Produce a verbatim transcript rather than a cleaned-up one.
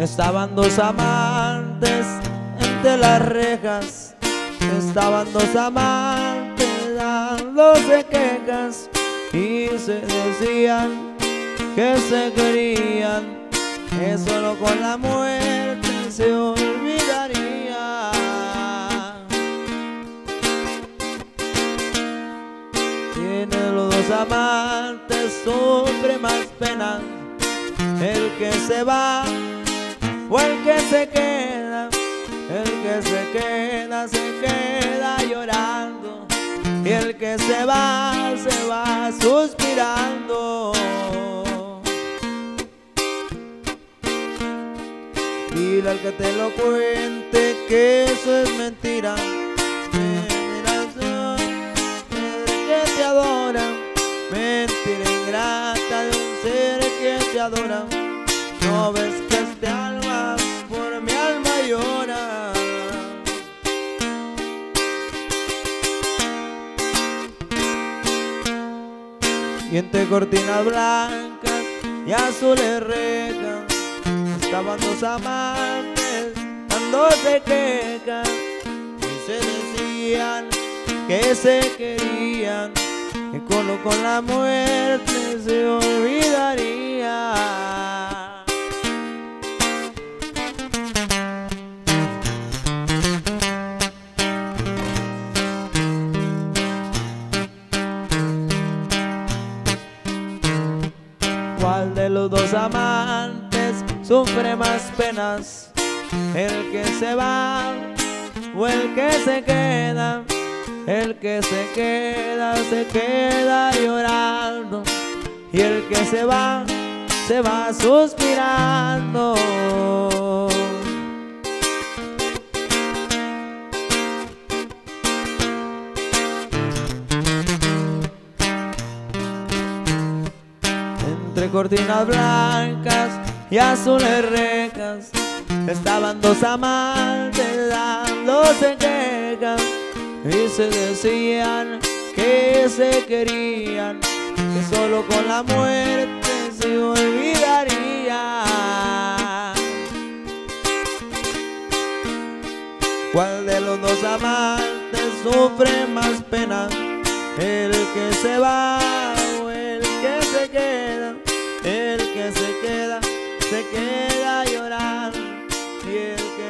Estaban dos amantes entre las rejas, estaban dos amantes dándose quejas y se decían que se querían, que solo con la muerte se olvidaría. Tiene los dos amantes sufre más pena, el que se va o el que se queda. El que se queda, se queda llorando, y el que se va, se va suspirando. Dile al que te lo cuente que eso es mentira. Admiración, que te adora, mentira ingrata de un ser que te adora. No ves que este alma por mi alma llora. Y entre cortinas blancas y azules rejas estaban dos amantes dándose quejas y se decían que se querían, que con, con la muerte se olvidaría. ¿Cuál de los dos amantes sufre más penas? ¿El que se va o el que se queda? El que se queda, se queda llorando, y el que se va, se va suspirando. Entre cortinas blancas y azules rejas estaban dos amantes dándose quejas y se decían que se querían, que solo con la muerte se olvidaría. ¿Cuál de los dos amantes sufre más pena? ¿El que se va o el que se queda? El que se queda, se queda llorando,